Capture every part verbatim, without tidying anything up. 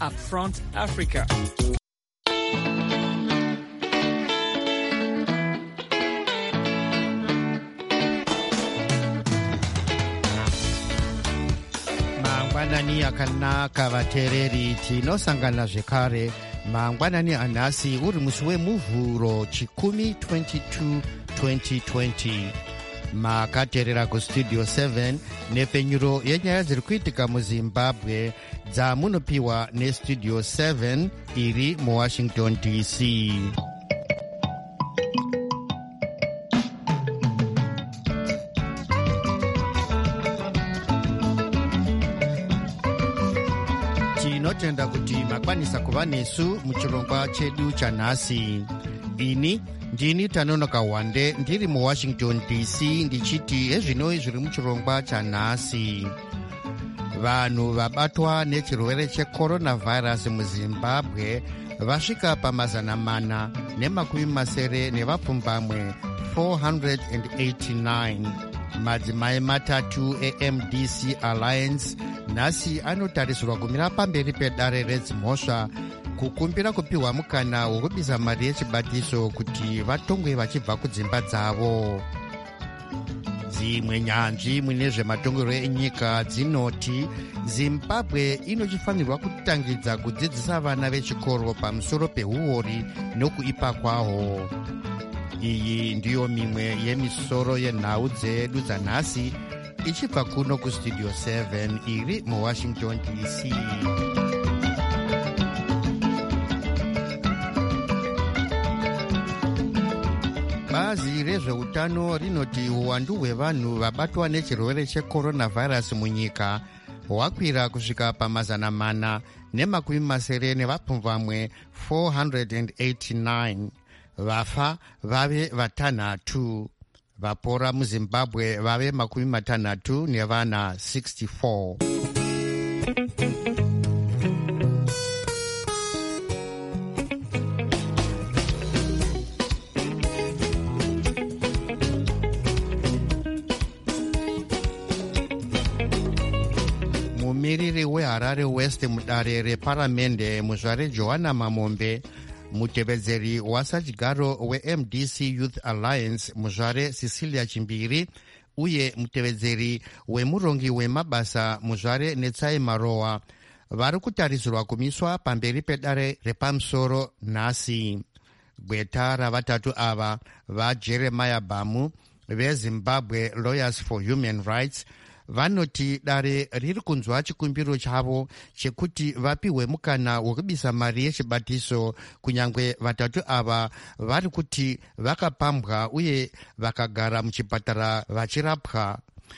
Upfront Africa. Mangwanani akanaka vatereri tinosangana zvekare mangwanani anhasi uri musi wemuvhuro chikumi twenty-two twenty twenty. Makateerera kustudio seven nepfenyuro yenyaya dziri kuitika muzimbabwe dzamunopiwa nestudio seven iri muwashington D C. Tinotenda kuti makwanisa kuva nesu muchirongwa chedu chanhasi. Ini ndini Tanonoka Wande ndiri muwashington D C ndichiti ezvinoi zviri muchirongwa chanhasi. Vanhu vabatwa nechirwere checoronavirus muzimbabwe vasvika pamazana mana nemakumi masere nevapfumbamwe four hundred eighty-nine. Madzimai matatu eM D C Alliance nhasi anotarisirwa kumira pamberi pedare redzimhosva kukumbira kupiwa mukana wokubisa mari yechibatiso kuti vatongwe vachibva kudzimba dzavo. Dzimwe nyanzvi mune zvematongerwo enyika dzinoti Zimbabwe inochifanirwa kutangidza kudzidzisa vana vechikoro pamusoro peuori nokuipa kwaho. Iyi ndiyo mimwe yemisoro yenhau dzedu dzanhasi ichibva kuno kustudio seven iri muwashington D C. Bazi rezveutano rinoti uwandu hwevanhu vabatwa nechirwere checoronavirus munyika hwakwira kusvika pamazana mana nemakumi masere nevapfumbamwe four hundred eighty-nine. Vafa vave vatanhatu. Vapora muzimbabwe vave makumi matanhatu nevana sixty-four. Mumiriri weHarare West mudare reparamende muzvare Johanna Mamombe, mutevedzeri wasachigaro weM D C Youth Alliance muzvare Cecilia Chimbiri uye mutevedzeri wemurongi wemabasa muzvare Netsai Marowa vari kutarisirwa kumiswa pamberi pedare repamusoro nhasi. Gweta ravatatu ava vaJeremiah Bamu veZimbabwe Lawyers for Human Rights vanoti dare riri kunzwa chikumbiro chavo chekuti vapiwe mukana wokubisa mari yechibatiso kunyangwe vatatu ava vari kuti vakapambwa uye vakagara muchipatara vachirapwa.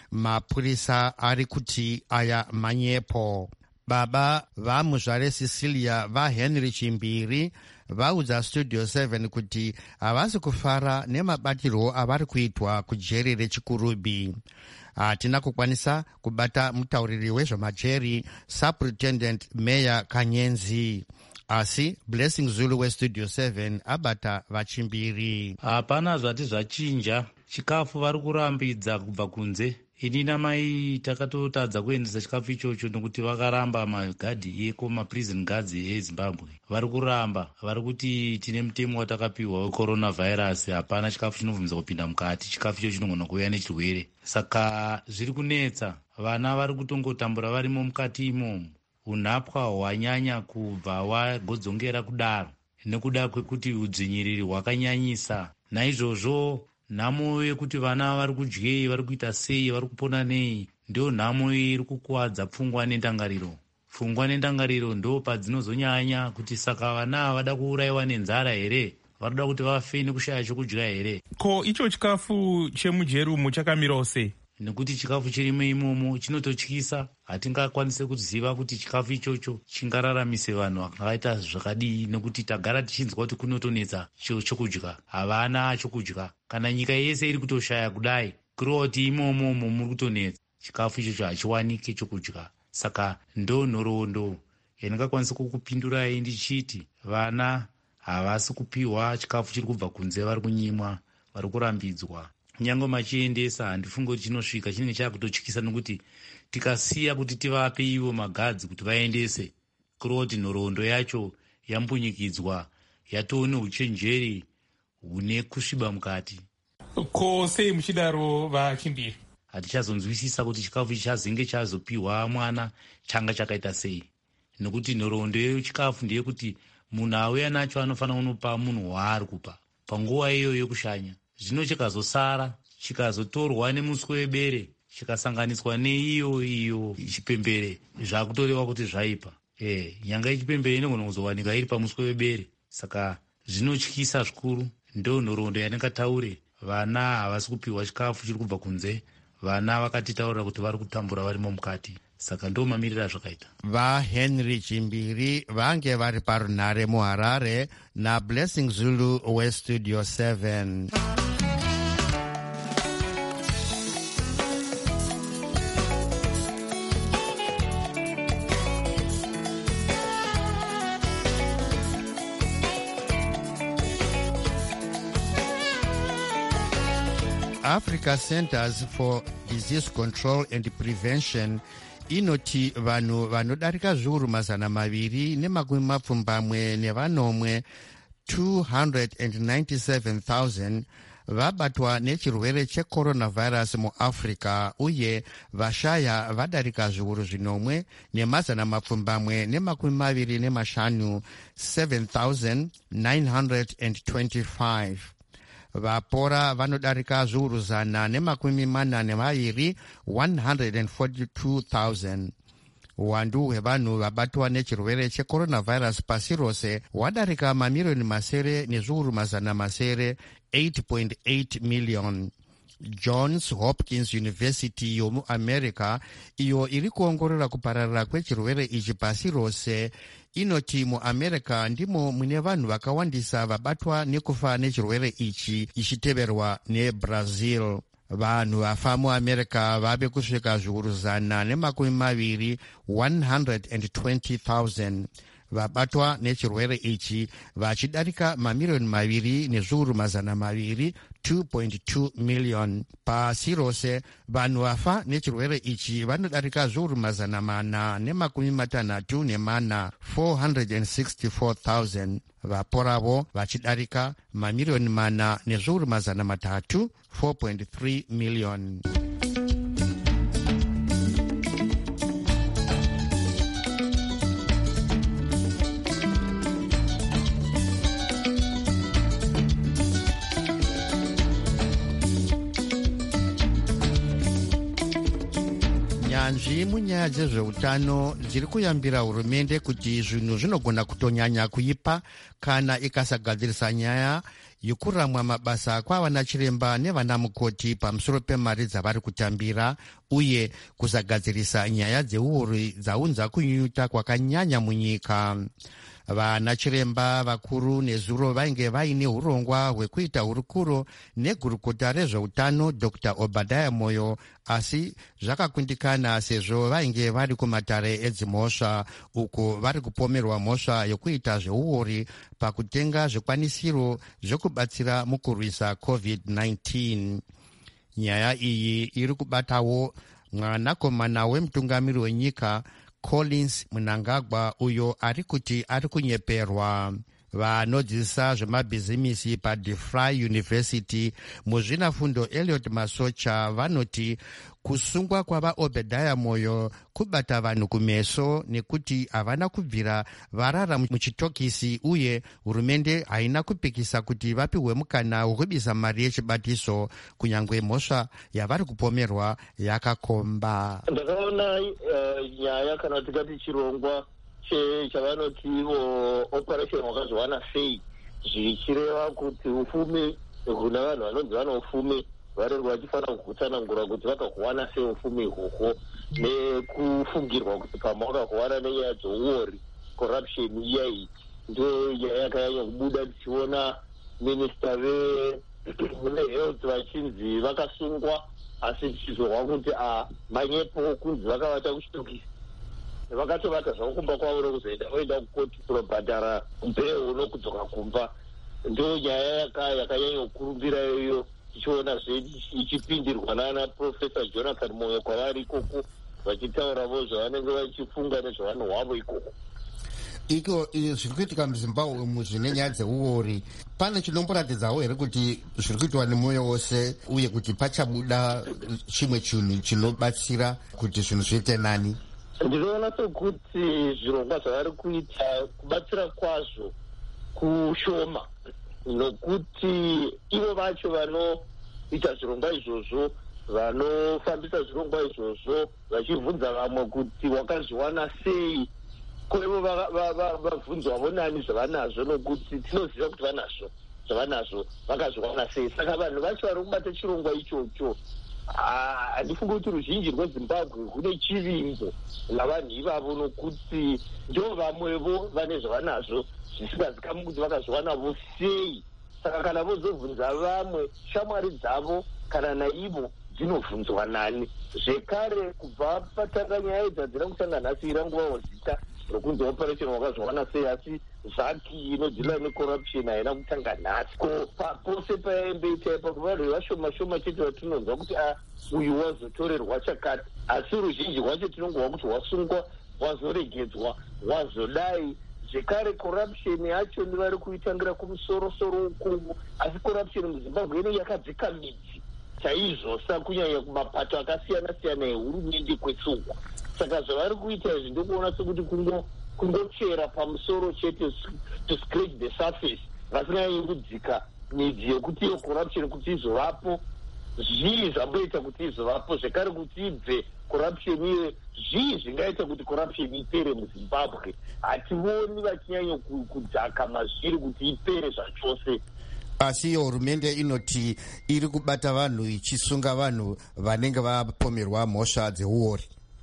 Mapurisa ari kuti aya manyepo. Baba vamuzvare Cecilia vaHenry Chimbiri vaudza studio seven kuti havasi kufara nemabatirwo avari kuitwa kujeri rechikurubi. Hatina kukwanisa kubata mutauriri wezvemajeri Superintendent Meya Kanyenzi, asi Blessing Zulu westudio seven abata vachimbiri. Hapana zvati zvachinja, chikafu vari kurambidza kubva kunze. Ini namai takatotadza kuendesa chikafu ichocho nokuti vakaramba magadhi eko maprison guards eZimbabwe. Vari kuramba, vari kuti tine mutemo watakapiwa wecoronavirus, hapana chikafu chinovhunza kupinda mukati, chikafu ichocho chinogona kuuya nechirwere. Saka zviri kunetsa, vana vari kutongotambura varimo mukati imomo. Unhapwa hwanyanya kubva wagodzongera kudaro nekuda kwekuti udzvinyiriri hwakanyanyisa. Naizvozvo nhamo yekuti vana vari kudyei, vari kuita sei, vari kupona nei, ndio nhamo iri kukuwadza pfungwa nendangariro. Pfungwa nendangariro ndo padzinozonyanya kuti saka vana vada kuurayiwa nenzara here, varikuda kuti vafe nekushaya chokudya here. Ko icho chikafu chemujerumu chakamirawo sei? Nekuti chikafu chirimo imomo chinototyisa, hatingakwanise kuziva kuti chikafu ichocho chingararamise vanhu vakaita zvakadii, nekuti tagara tichinzwa kuti kunotonetsa chokudya, havana chokudya. Kana nyika yese iri kutoshaya kudai, kuriwa kuti imomomo muri kutonetsa, chikafu ichocho hachiwanike chokudya. Saka ndo nhoroondo yandingakwanisa kukupindurai ndichiti vana havasi kupiwa chikafu chiri kubva kunze, vari kunyimwa, vari kurambidzwa. Nyange machiendesa handifungi kuti chinosvika chinenge chakutotyisa, nokuti tikasiya kuti tivape ivo magadzi kuti vaendese, kuroti nhoroondo yacho yambunyikidzwa yatoo neuchenjeri hune kusviba mukati. Ko sei muchidaro vachimbiri? Hatichazonzwisisa kuti chikafu chichazenge chazopiwa mwana changa chakaita sei, nekuti nhoroondo yechikafu ndeyekuti munhu auya nacho anofanira kunopa munhu waari kupa panguva iyoyo yokushanya. Zvino chikazosara chikazotorwa nemuswe webere chikasanganiswa neiyo iyo chipembere, zvakutoreva kuti zvaipa. Eh, nyanga yechipembere inogona kuzowanika iri pamuswe webere. Saka zvinotyisa zvikuru. Ndo nhoroondo yandingataure. Vana havasi kupiwa chikafu chiri kubva kunze. Vana vakatitaurira kuti vari kutambura varimo mukati. Saka ndo mamiriro azvakaita. VaHenry Chimbiri vange vari parunhare muHarare naBlessing Zulu weStudio seven. Africa Centers for Disease Control and Prevention inoti vanhu vanodarika zviuru mazana maviri nemakumi mapfumbamwe nevanomwe two hundred ninety-seven thousand vabatwa nechirwere checoronavirus muAfrica, uye vashaya vadarika zviuru zvinomwe nemazana mapfumbamwe nemakumi maviri nemashanu seven thousand nine hundred twenty-five. Vapora vanodarika zviuru zana nemakumi mana nemairi one hundred forty-two thousand. Uwandu hwevanhu vabatwa nechirwere checoronavirus pasi rose hwadarika mamirioni masere nezviuru mazana masere eight point eight million. Johns Hopkins University yomuAmerica, iyo iri kuongorora kupararira kwechirwere ichi pasi rose, inoti muAmerica ndimo mune vanhu vakawandisa vabatwa nekufa nechirwere ichi, ichiteverwa neBrazil. Vanhu vafa muAmerica vave kusvika zviuru zana nemakumi maviri one hundred twenty thousand. Vabatwa nechirwere ichi vachidarika mamirioni maviri nezviuru mazana maviri two point two million. Pasi rose vanhu vafa nechirwere ichi vanodarika zviuru mazana mana nemakumi matanhatu nemana four hundred sixty-four thousand. Vaporavo vachidarika mamirioni mana nezviuru mazana matatu four point three million. Nyanzvi munyaya dzezveutano dziri kuyambira hurumende kuti zvinhu zvinogona kutonyanya kuipa kana ikasagadzirisa nyaya yokuramwa mabasa kwavana chiremba nevana mukoti pamusoro pemari dzavari kutambira, uye kusagadzirisa nyaya dzeuori dzaunza kunyunyuta kwakanyanya munyika. Vana chiremba vakuru nezuro vainge vaine urongwa hwekuita hurukuro negurukota rezveutano Doctor Obadiah Moyo, asi zvakakundikana sezvo vainge vari kumatare edzimhosva, uko vari kupomerwa mhosva yokuita zveuori pakutenga zvikwanisiro zvokubatsira mukurwisa covid nineteen. Nyaya iyi iri kubatawo mwanakomana wemutungamiri wenyika Collins Mnangagwa, uyo ari kuti ari kunyeperwa. Vanodzidzisa zvemabhizimisi paDeFry University muzvinafundo Elliot Masocha vanoti kusungwa kwava Obadiah Moyo kubata vanhu kumeso nekuti havana kubvira varara muchitokisi, uye hurumende haina kupikisa kuti vapiwe mukana wekubisa mari yechibatiso kunyangwe mhosva yavari kupomerwa yakakomba. Ndakaona uh, nyaya kana tikati chirongwa chavanoti operation wakazwana sei zvichireva kuti ufumi kuna vanhu vanonzi vana ufumi varenge vachifanira kutsanangura kuti vakakuwana sei ufumi ihwohwo, nekufungirwa kuti pama vakakuwana nenyaya dzouori corruption iya iyi. Ndo nyaya yakanyanya kubuda tichiona minista vehealth vachinzi vakasungwa, asi tichizorwa kuti a manyepo kunzi vakavata kuchitokisi vakatovata zvavo kumba kwavo nokuzoenda voenda kukoti kunobhadhara mbeu nokudzoka kumba. Ndo nyaya yakanyanya kukurumbira iyoyo, tichiona ichipindirwa nana Profesa Jonathan Moyo kwavari ikoko, vachitaura vo zvavanenge vachifunga nezvavanhu hwavo ikoko. iko zviri kuitika muzimbabwe zvine nyaya dzeuori, pane chinomboratidzawo here kuti zviri kuitwa nemwoyo wose uye kuti pachabuda chimwe chinhu chinobatsira kuti zvinhu zviite nani? Ndinoona sekuti zvirongwa zvavari kuita kubatsira kwazvo kushoma, nokuti ivo vacho vanoita zvirongwa izvozvo, vanofambisa zvirongwa izvozvo vachibvunza vamwe kuti wakazviwana sei, kwevo vabvunzwavo nani zvavanazvo, nokuti tinoziva kuti vanazvo zvavanazvo vakazviwana sei. Saka vanhu vacho vari kubata chirongwa ichocho, handifungi kuti ruzhinji rwezimbabwe kune chivimbo navanhu ivavo, nokuti ndo vamwevo vane zvavanazvo zvisingazikamwi kuti vakazviwanavo sei. Saka kana vozobvunza vamwe, shamwari dzavo kana naivo dzinobvunzwa nani. Zvekare kubva patanga nyaya idzi hadzina kutanga nhasi, iranguvawo zita rokunzi operation wakazviwana sei, asi zaki inodzila necorruption haina kutanga nhasi. Ko pose paembeita ipa kuvanhu vevashoma shoma chete vatinonzwa kuti a uyu wazotorerwa chakati, asi ruzhinji rwacho tinongowa kuti wasungwa, wazoregedzwa, wazodai. Zvekare corruption yacho ndivari kuitangira kumusoro-soro ukungu, asi corruption muzimbabwe ino yakadzika midzi chaizvo, sakunyanya kumapato akasiyana-siyana ehurumende kwetsungwa. Saka zvavari kuita izvi ndokuona sekuti kungochera pamusoro chete, to scratch the surface, vasinganyanyi kudzika midzi yekuti iyo corruption kuti izovapo, zvii zvamboita kuti izovapo, zvekare kuti ibve corruption iyo, zvii zvingaita kuti corruption ipere muzimbabwe. Hativoni vachinyanya kudzaka mazviri kuti ipere zvachose. Asi hurumende inoti iri kubata vanhu ichisunga vanhu vanenge vapomerwa mhosva dzeuori.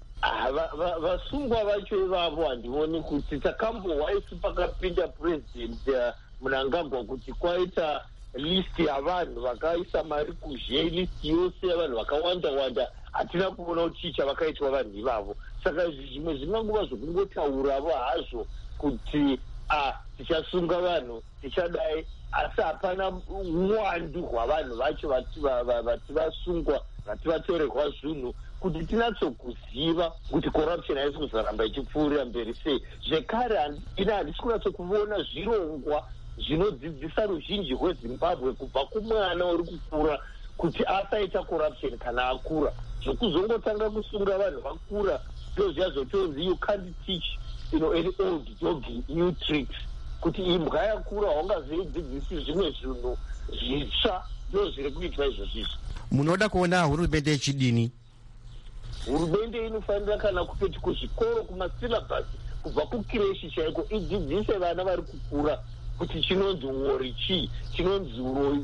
Vasungwa vacho ivavo handivoni kuti takambowaisi pakapinda president Mnangagwa kuti kwaita list yavanhu vakaisa mari kuzhe, list yose yavanhu vakawanda-wanda, hatina kuona kuti chii chavakaitwa vanhu ivavo. Saka zvimwe zvinganguva zvokungotauravo hazvo kuti a tichasunga vanhu tichadai, asi hapana uwandu hwavanhu vacho vati vasungwa, vati vatorerwa zvinhu, kuti tinatsokuziva kuti corruption haisi kuzaramba ichipfuurira mberi sei. Zvekare ina handisi kunatsokuona zvirongwa zvinodzidzisa ruzhinji rwezimbabwe kubva kumwana uri kukura kuti asaita corruption kana akura. Zvokuzongotanga kusunga vanhu vakura ndozviya zvotonzi you can't teach you know, any old dog new tricks, kuti imbwa yakura haungazoidzidzisi zvimwe zvinhu zvitsva, ndo zviri kuitwa izvozvizvi. Munoda kuona hurumende ichidini? Hurumende inofanira kana kupeti kuzvikoro, kumasyllabus, kubva kukireshi chaiko, idzidzise vana vari kukura kuti chinonzi uori chii, chinonzi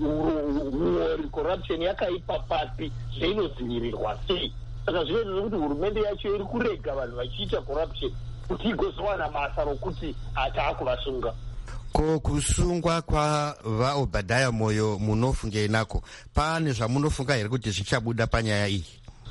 uori, corruption yakaipa papi, zveinodzivirirwa sei. Saka zvinoita kuti hurumende yacho iri kurega vanhu vachiita corruption kuti igozowana basa rokuti ataakuvasunga. Ko kusungwa kwavaObhadhaya Moyo munofungei nako, pane zvamunofunga here kuti zvichabuda panyaya iyi?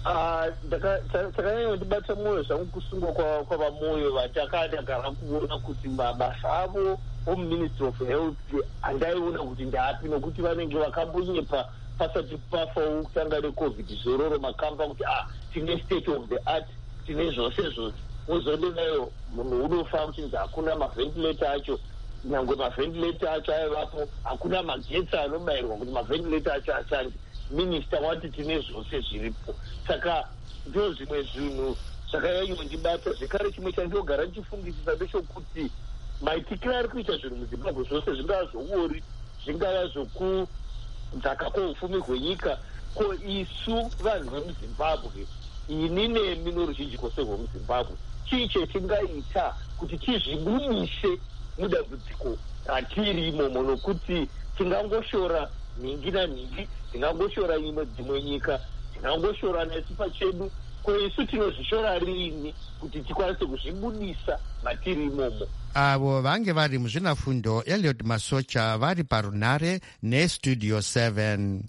Takanyanya kundibata mwoyo zvangu kusungwa kwavaMoyo, vatakadagara kuona kuti mabasa avo omuministry of health handaiona kuti ndapi, nokuti vanenge vakambonyepa pasati pafawo kutanga necovid zororo makamba kuti ah tine state of the art, tine zvose zvose, wozondonayo munhu unofa kuchinzi hakuna mavhentilator acho, nyangwe mavhentilator acho aivapo, hakuna magetsi anobayirwa kuti mavhentilator acho ashande. Minista wati tine zvose zviripo. Saka ndo zvimwe zvinhu zvakanyanya kundibata. Zvekare chimwe chandinogara ndichifungisisa ndechekuti maitikiro ari kuita zvinhu muzimbabwe zvose, zvingava zvouori, zvingava zvokudzaka kwoupfumi hwenyika, ko isu vanhu vemuzimbabwe, ini nemi noruzhinji kwose rwemuzimbabwe, chii chetingaita kuti tizvibudise mudambudziko ratiri imomo, nokuti tingangoshora nhingi nanhingi, tingangoshora ino dzimwe nyika, tingangoshora nesu pachedu, ko isu tinozvishora rini kuti tikwanise kuzvibudisa matiri imomo. Avo vange vari muzvinafundo Eliot Masocha vari parunare nestudio seven.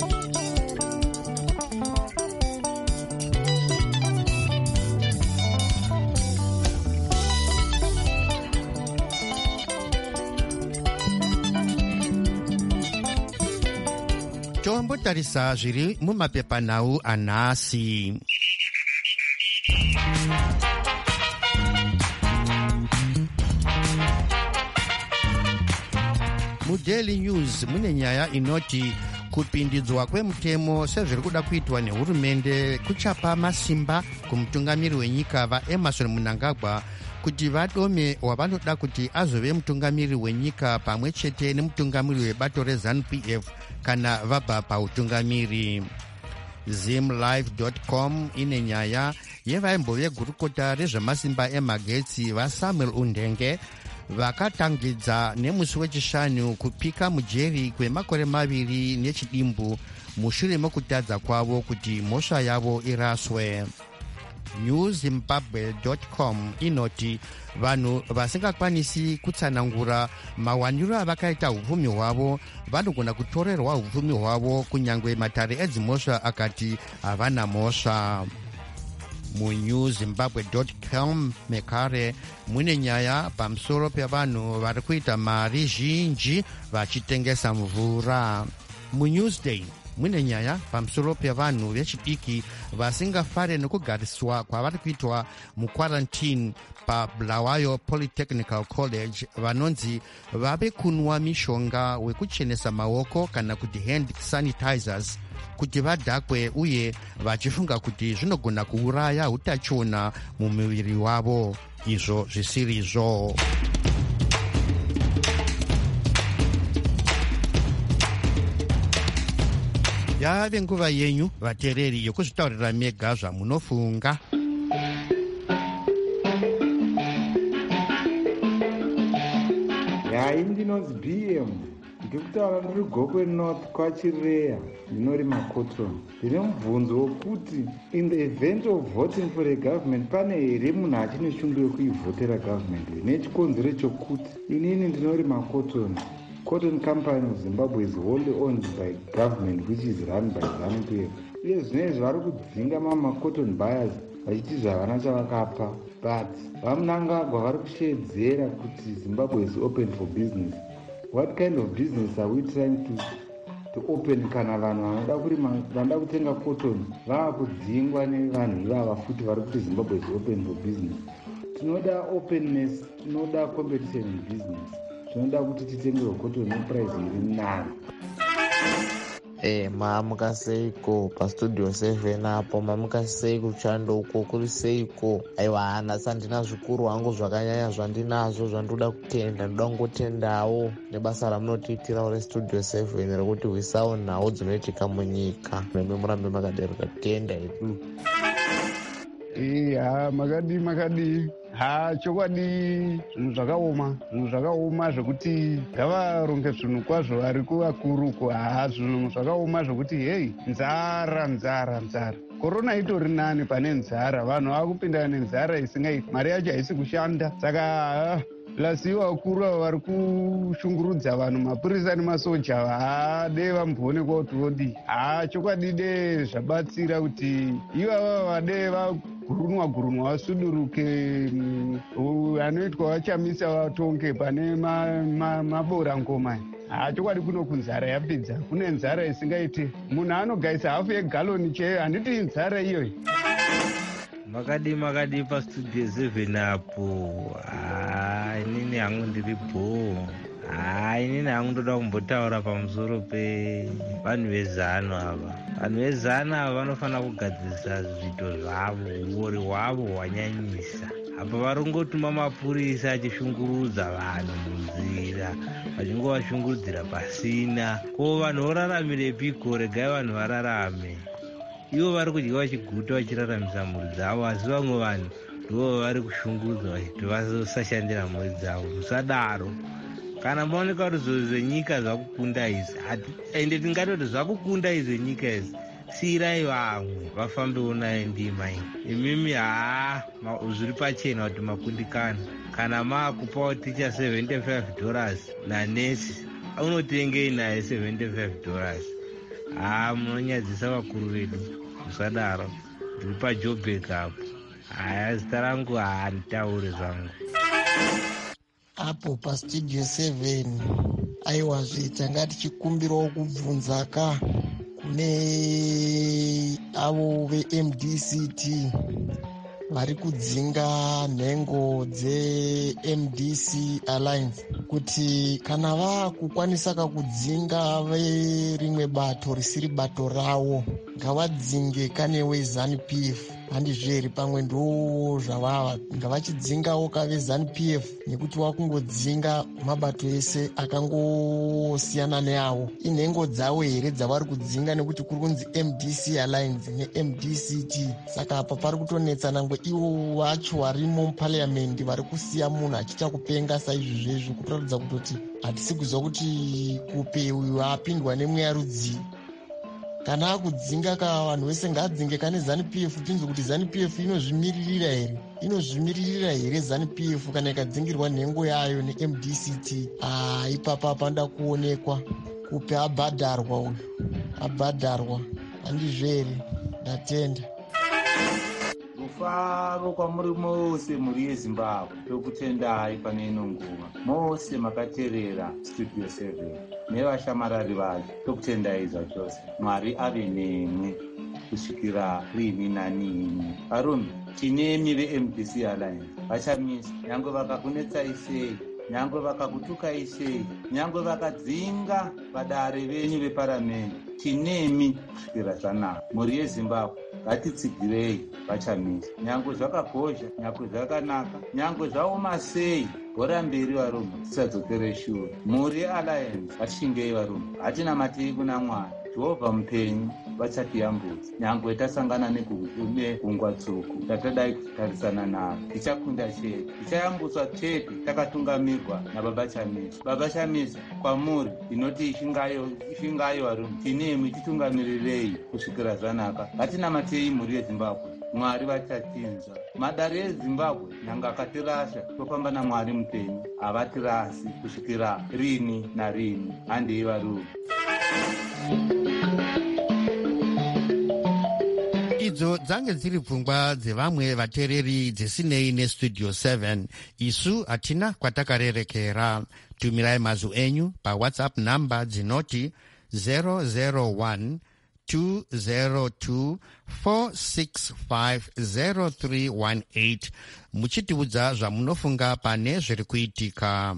Tombotarisa zviri mumapepanhau anhasi. mudaily news mune nyaya inoti kupindidzwa kwemutemo sezviri kuda kuitwa nehurumende kuchapa masimba kumutungamiri wenyika vaEmmerson Mnangagwa kuti vadome wavanoda kuti azove mutungamiri wenyika pamwe chete nemutungamiri webato reZANU-P F kana vabva pautungamiri. zimlive dot com ine nyaya yevaimbo gurukota rezvemasimba emagetsi vaSamuel Undenge vakatangidza nemusi wechishanu kupika mujeri kwemakore maviri nechidimbu mushure mekutadza kwavo kuti mhosva yavo iraswe. new zimbabwe dot com inoti vanhu vasingakwanisi kutsanangura mawaniro avakaita upfumi hwavo vanogona kutorerwa upfumi hwavo kunyange matare edzimhosva akati havana mhosva. munew zimbabwe dot com mekare mune nyaya pamusoro pevanhu vari kuita mari zhinji vachitengesa mvura. munewsday mune nyaya pamusoro pevanhu vechidiki vasingafare nekugariswa kwavari kuitwa mukwarantini paBulawayo Polytechnical College vanonzi vave kunwa mishonga wekuchenesa maoko kana kuti hand sanitizers kuti vadhakwe uye vachifunga kuti zvinogona kuuraya utachiona mumuviri wavo, izvo zvisirizvo. yave nguva yenyu vateereri yokuzvitaurira mega zvamunofunga. hai ndinonzi B M ndikutaura ndiri gokwe north kwachireya ndinorima cotton. ndine mubvunzo wokuti in the event of voting for a government pane here munhu achine shungu yekuivhotera government nechikonzero chokuti inini ndinorima cotton. Cotton company of Zimbabwe is wholly owned by government which is run by ZANU-P F. Uye zvinezvi vari kudzinga mama cotton buyers vachiti zvavana chavakapa, but vaMnangagwa vari kushedzera kuti Zimbabwe is open for business. What kind of business are we trying to to open kana vanhu vanoda kurima vanoda kutenga cotton vava kudzingwa nevanhu ivava futi vari kuti Zimbabwe is open for business? Tinoda openness, tinoda competition in business. Tinoda kuti titengerwe cotton neprice iri nani. Eh, maamuka seiko pastudio seven apo maamuka seiko kuchando uko kuri seiko. Aiwa hana sandina zvikuru hangu zvakanyanya zvandinazvo zvandoda kutenda, ndoda kungotendawo nebasa ramunotiitira uri studio seven rekuti wisawo nhau dzinoitika munyika. Meme murambe makadereka tenda edu. Iya makadi makadi ha chokwadi zvinhu zvakaoma zvinhu zvakaoma zvekuti ngavaronge zvinhu kwazvo vari kuvakuru ha zvinhu zvakaoma zvekuti hei nzara nzara nzara korona itori nani pane nzara vanhu vakupinda nenzara isingaiti mari yacho haisi kushanda saka lasiwa vakuru ava vari kushungurudza vanhu mapurisa nemasoja vade vamboonekwa kuti vodi ha chokwadi de zvabatsira kuti ivava vade vagurunwa gurunwa vasuduruke anoitwa vachamisa vatonge pane mabora ngoma ha chokwadi kuno kunzara yapedza kune nzara isingaiti munhu anogaisa hafu yegaloni chaiyo handiti nzara iyoyi. makadi makadi pastudio seven apo ha inini hangu ndiripo ha inini hangu ndoda kumbotaura pamusoro pevanhu vezano ava. vanhu vezano ava vanofanira kugadzirisa zviito zvavo, uori hwavo hwanyanyisa. apa vari kungotuma mapurisa achishungurudza vanhu munzira vachingovashungurudzira pasina. ko vanhu voraramire regai vanhu vararame. ivo vari kudya vachiguta vachiraramisa mhuri dzavo, asi vamwe vanhu ndivo vari kushungurudzwa vachiti vasashandira mhuri dzavo. musadaro. kana maoneka kuti zvo zvenyika zvakukunda izi ende tingatoti zvakukunda izvo nyika izi, siirai vamwe vafambewo nayo ndima iyi. imimi haa zviri pachena kuti makundikana. kana maakupawo ticha seventy-five dollars nanesi unotengei naye seventy-five dollars. haa munonyadzisa vakuru vedu, musadaro. ndiri pajobek apo. haya zita rangu haanditaure zvangu apo pastudio seven. aiwa zvitanga tichikumbirawo kubvunza ka kune avo veM D C T vari kudzinga nhengo dze-M D C Alliance kuti kana vakukwanisa kakudzinga verimwe bato risiri bato ravo ngavadzinge kane weZANU P F. handizveri pamwe ndo zvavava ngavachidzingawo kaveZANU P F nekuti wakungodzinga mabato ese akangosiyana neavo. inhengo dzavo here dzavari kudzinga nekuti kuri kunzi M D C Alliance ne-M D C T. saka apa pari kutonetsa nangwe ivo vacho varimo mupariamendi vari kusiya munhu achiita kupenga saizvi zvezvo kutoratidza kutoti hatisi kuzwa kuti kupe uyu apindwa nemweya rudzi. kana akudzinga ka vanhu vese ngaadzinge kane ZANU P F tinzwe kuti ZANU P F inozvimiririra here inozvimiririra here ZANU P F kana ikadzingirwa nhengo yayo ne-M D C T. ah, ipapa panda kuonekwa kupe abhadharwa uyu abhadharwa handizvere ndatenda. rufaro kwamuri mose muri yezimbabwe tokutendai pane ino nguva mose makateerera studio seven nevashamarari vacho tokutendai zvachose. mwari ave nemwe kusvikira rini nanini. varume tinemi ve-M D C Alliance vachamisa nyangwe vakakunetsai sei nyangwe vakakutukai sei nyangwe vakadzinga vadare venyu veparamende tinemi kusvikira zvanaka. mhuri yezimbabwe ngatitsigirei vachamisa nyangwe zvakakosha nyangwe zvakanaka nyangwe zvaoma sei. bhora mberi varume tisadzokere shure. mhuri yealliance vatishingei varume hatina matei kuna mwari. jehovha mupenyu vachatiyambudza nyangwe tasangana negungwa tsvuku tatadai kutarisana navo. tichakunda chete tichayambutswa chete takatungamirwa nababa chamisa. baba chamisa kwamuri inoti ishingayo varume tinemi titungamirirei kusvikira zvanaka. hatina matei mhuri yezimbabwe mwari vachatinzwa. madare ezimbabwe nyanga akatirasha tofamba namwari mupenyu havatirasi kusvikira rini narini. handei varume. idzo dzange dziri pfungwa dzevamwe vateereri dzesinei nestudio seven. isu hatina kwatakarerekera. tumirai mazwi enyu pawhatsapp namba dzinoti zero zero one two zero two four six five zero three one eight muchitiudza zvamunofunga pane zviri kuitika.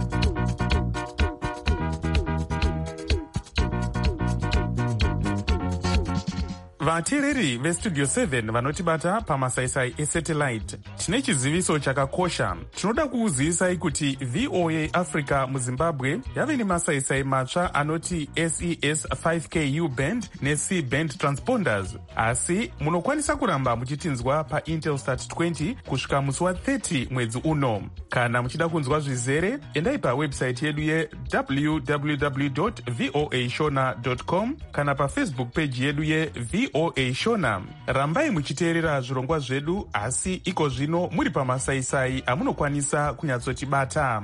vateereri vestudio seven vanotibata pamasaisai esatellite tine chiziviso chakakosha. tinoda kuuzivisai kuti V O A Africa muzimbabwe yave nemasaisai matsva anoti S E S five K U band ne-C band transponders, asi munokwanisa kuramba muchitinzwa paintelstat twenty kusvika musi wa-thirty mwedzi uno. kana muchida kunzwa zvizere endai pawebsite yedu ye-w w w dot voa shona dot com kana pafacebook page yedu ye-V O A Shona. rambai muchiteerera zvirongwa zvedu, asi iko zvino muri pamasaisai amunokwanisa kunyatsotibata.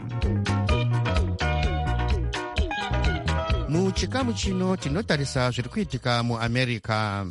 muchikamu chino tinotarisa zviri kuitika muamerica.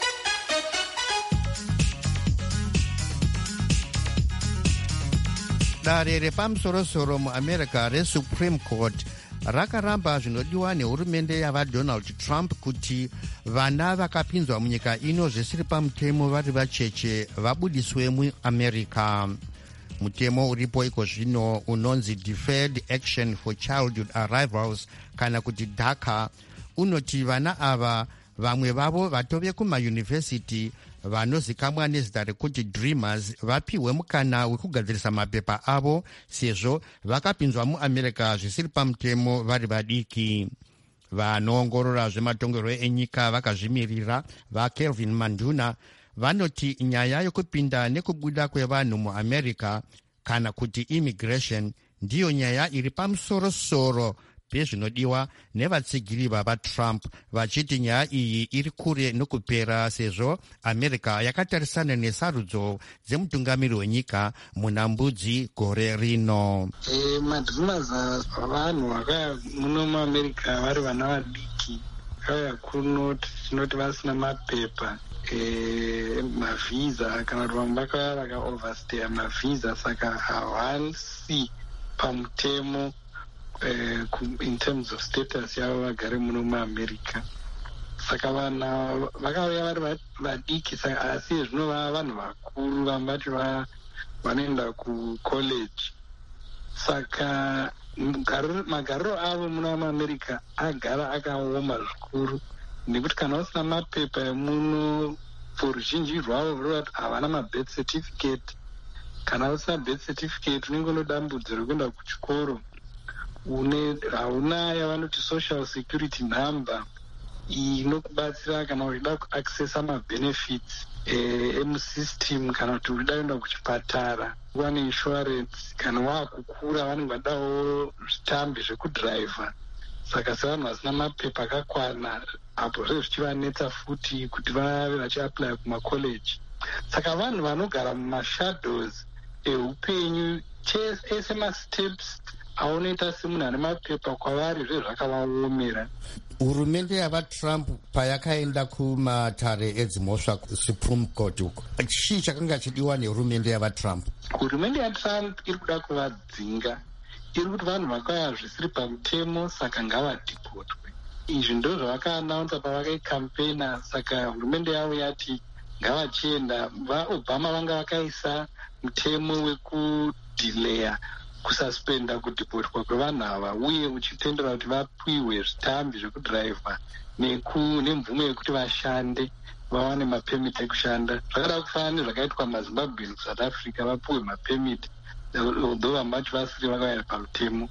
dare repamusorosoro muamerica resupreme court rakaramba zvinodiwa nehurumende yavadonald trump kuti vana vakapinzwa munyika ino zvisiri pamutemo vari vacheche vabudiswe muamerica. mutemo uripo iko zvino unonzi Deferred Action for Childhood Arrivals kana kuti DACA unoti vana ava vamwe vavo vatove kumayunivhesiti vanozikamwa nezita rekuti dreamers vapiwe mukana wekugadzirisa mapepa avo sezvo vakapinzwa muamerica zvisiri pamutemo vari vadiki. vanoongorora zvematongerwo enyika vakazvimirira vakelvin manduna vanoti nyaya yokupinda nekubuda kwevanhu muamerica kana kuti immigration ndiyo nyaya iri pamusorosoro pezvinodiwa nevatsigiri vavatrump, vachiti nyaya iyi iri kure nokupera sezvo america yakatarisana nesarudzo dzemutungamiri wenyika muna mbudzi gore rino. e, madreamers vanhu vakauya muno muamerica vari vana vadiki vakauya kuno tinoti vasina mapepa e, mavhisa kana kuti vamwe vakauya vakaoverstaya mavhisa saka havasi pamutemo Uh, in terms of status yavo vagare muno muamerica. saka vanhu vakauya vari vadiki, asi zvinova vanhu vakuru vambati vanoenda kucollege. Saka magariro avo muna muamerica agara akaoma zvikuru, nekuti kana usina mapepa emuno poruzhinji rwavo rwati havana mabirth certificate. Kana usina birth certificate unenge unodambudzo rekuenda kuchikoro, hauna yavanoti social security number inokubatsira kana uchida kuaccessa mabenefits emusystem, kana kuti uchida kuenda kuchipatara wane insurance. Kana waakukura vanenge vadawo zvitambi zvekudhiraivha. Saka sevanhu vasina mapepa akakwana, apo zve zvichivanetsa futi kuti vave vachiapply kumacollege. Saka vanhu vanogara mumashadows eupenyu, ese masteps aunoita semunhu ane mapepa kwavari zve zvakavaomera. Hurumende yavatrump payakaenda kumatare edzimhosva Supreme Court uko, chii chakanga chidiwa nehurumende yavatrump? Hurumende yatrump iri kuda kuvadzinga, iri kuti vanhu vakauya zvisiri pamutemo, saka ngavadhipotwe. Izvi ndo zvavakaanaunza pavakaikampena. Saka hurumende yavo yati ngavachienda. VaObama vanga vakaisa mutemo wekudhileya, kususpenda kudhipotwa kwevanhu ava, uye uchitendera kuti vapiwe zvitambi zvekudhiraivha nemvumo yekuti vashande, vawane mapemiti ekushanda. Zvakada kufanana nezvakaitwa mazimbabweni kuSouth Africa, vapiwe mapemiti although vambacho vasiri vakaenda pamutemo.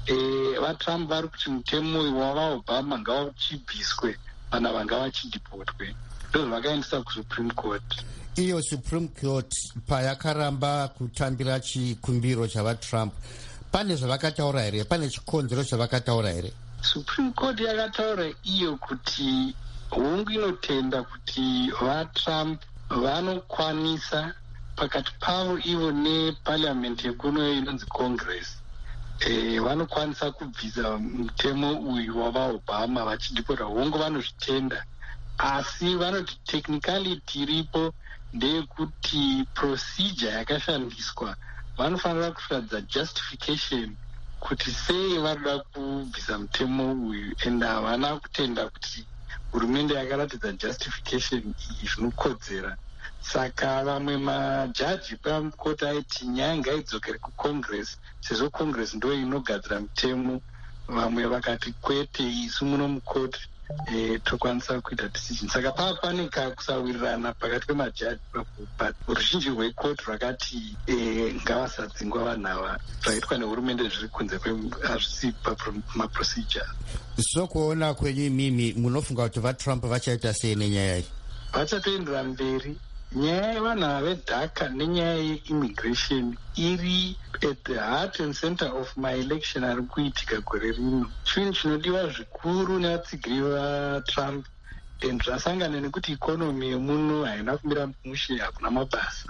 VaTrump vari kuti mutemo wavaObama ngauchibviswe, vanhu ava ngavachidhipotwe. Ndozvo vakaendesa kuSupreme Court. Iyo Supreme Court payakaramba kutambira chikumbiro chavaTrump, pane zvavakataura here? Pane chikonzero chavakataura here? Supreme Court yakataura iyo kuti hongu inotenda kuti vaTrump vanokwanisa pakati pavo ivo neparliamenti yekuno inonzi Congress, e, vanokwanisa kubvisa mutemo uyu wavaObama vachidhipota. Hongu vanozvitenda, asi vanoti technicality iripo ndeyekuti procedure yakashandiswa vanofanira kuratidza justification kuti sei varida kubvisa mutemo uyu, and havana kutenda kuti hurumende yakaratidza justification iyi zvinokodzera. Saka vamwe majaji pamukoti aiti nyaya ngaidzokere kucongress, sezvo congress ndo inogadzira mutemo. Vamwe vakati kwete, isu muno mukoti E, tokwanisa kuita decision. Saka pava pane kusawirirana pakati pemajaji, but ruzhinji rwekoti rwakati e, ngavasadzingwa vanhu ava. Zvaitwa nehurumende zviri kunze hazvisi maprocedure. So kuona kwenyu imimi munofunga kuti vaTrump vachaita sei nenyaya iyi? Vachatoendera mberi. Nyaya yevanhu ava vedhaka nenyaya yeimmigration iri at the heart and center of my election ari kuitika gore rino. Chinhu chinodiwa zvikuru nevatsigiri vaTrump, and zvasangana nekuti ikonomi yemuno haina kumira mushe, hakuna mabasa.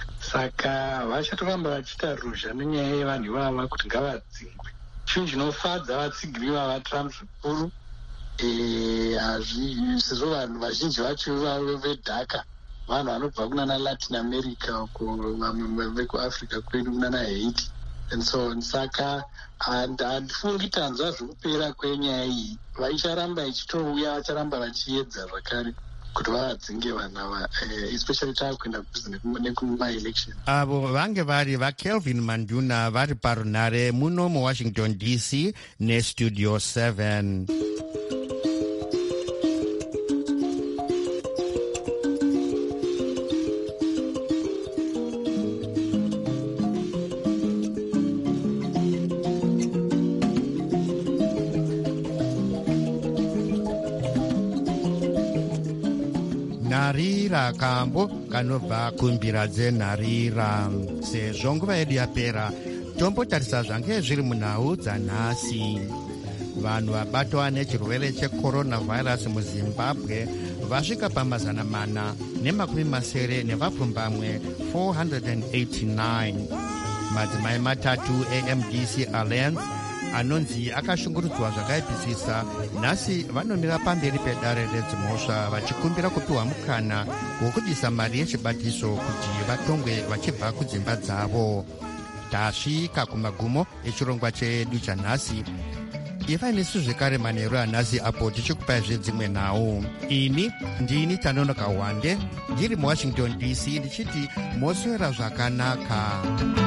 Saka vachatoramba vachiita ruzha nenyaya yevanhu ivava kuti ngavadzingwe. Chinhu chinofadza vatsigiri vavaTrump zvikuru, sezvo vanhu vazhinji vacho vavo vedhaka, vanhu vanobva kunana Latin America, vamwe vekuAfrica kwedu kunana Haiti and so on. Saka handifungi tanzwa zvekupera kwenyaya iyi. Vaicharamba ichitouya, vacharamba vachiedza zvakare kuti vavadzinge vanhu ava, especially taakuenda nekuma-election. Avo vange vari vaKelvin Manduna vari parunare muno muWashington D C neStudio seven. Narira kambo kanobva kumbira dzenharira. Sezvo nguva yedu yapera, tombotarisa zvange zviri munhau dzanhasi. Vanhu vabatwa nechirwere checoronavirus muZimbabwe vasvika pamazana mana nemakumi masere nevapfumbamwe four hundred eighty-nine. Madzimai matatu eM D C Alliance anonzi akashungurudzwa zvakaipisisa nhasi vanomira pamberi pedare redzimhosva vachikumbira kupiwa mukana wokudisa mari yechibatiso kuti vatongwe vachibva kudzimba dzavo. Tasvika kumagumo echirongwa chedu chanhasi. imai nesu zvekare manheru anhasi apo tichikupaizve dzimwe nhau. Ini ndini Tanonoka Wande ndiri muwashington D C ndichiti moswera zvakanaka.